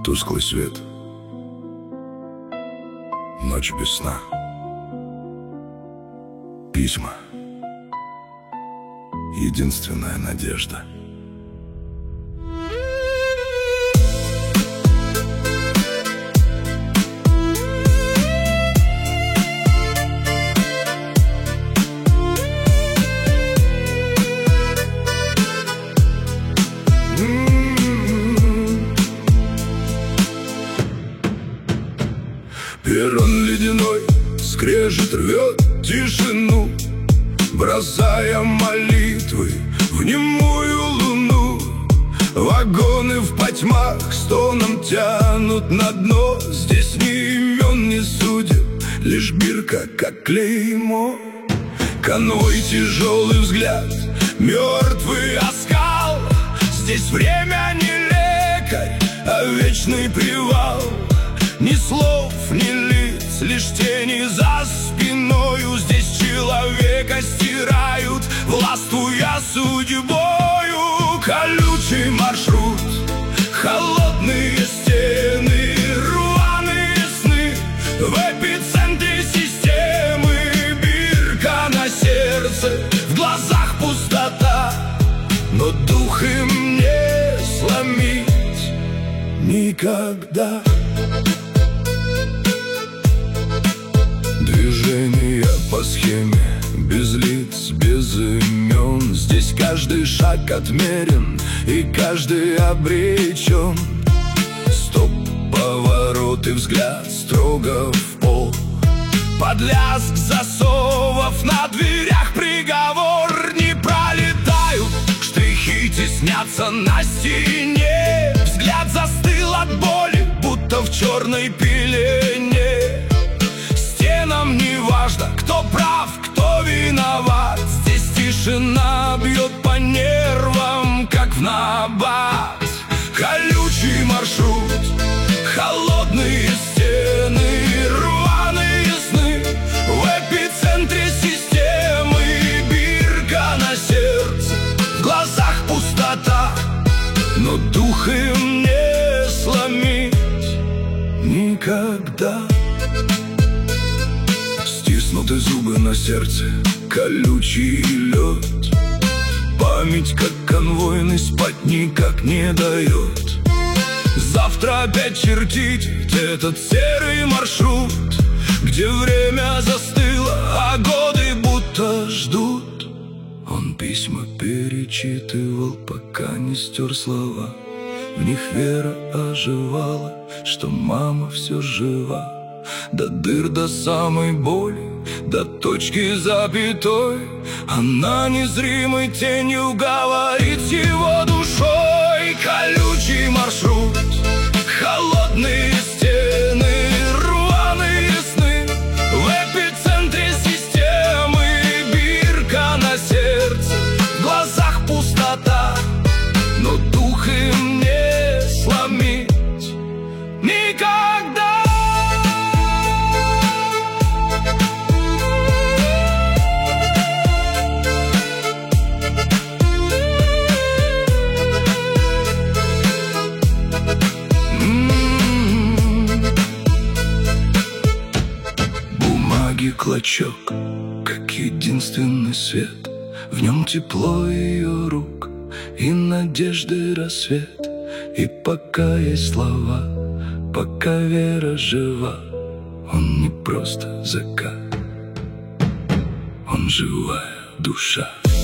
Тусклый свет, ночь без сна, письма, единственная надежда. Перрон ледяной скрежет, рвет тишину, бросая молитвы в немую луну. Вагоны в потьмах стоном тянут на дно. Здесь ни имен, ни судеб, лишь бирка, как клеймо. Конвой, тяжелый взгляд, мертвый оскал. Здесь время не лекарь, а вечный привал. Ни слов, ни лиц, лишь тени за спиною. Здесь человека стирают, властвуя судьбою. Колючий маршрут, холодные стены, рваные сны. В эпицентре системы бирка на сердце, в глазах пустота, но дух им не сломить никогда. Движения по схеме, без лиц, без имен. Здесь каждый шаг отмерен и каждый обречен. Стоп, поворот и взгляд строго в пол. Под лязг засовов на дверях приговор. Не пролетают штрихи, теснятся на стене. Взгляд застыл от боли, будто в черной пелене. Нам не важно, кто прав, кто виноват. Здесь тишина бьет по нервам, как в набат. Колючий маршрут, холодные стены, рваные сны. В эпицентре системы бирка на сердце, в глазах пустота, но дух им не сломить никогда. Стиснуты зубы на сердце, колючий лед. Память, как конвойный, спать никак не дает. Завтра опять чертить этот серый маршрут, где время застыло, а годы будто ждут. Он письма перечитывал, пока не стер слова. В них вера оживала, что мама все жива. До дыр, до самой боли, до точки запятой. Она незримой тенью говорит его душой. Колючий маршрут, холодные стены, рваные сны. В эпицентре системы бирка на сердце, в глазах пустота, но дух им не сломить никогда. Клочок, как единственный свет. В нем тепло ее рук и надежды рассвет. И пока есть слова, пока вера жива, он не просто закат, он живая душа.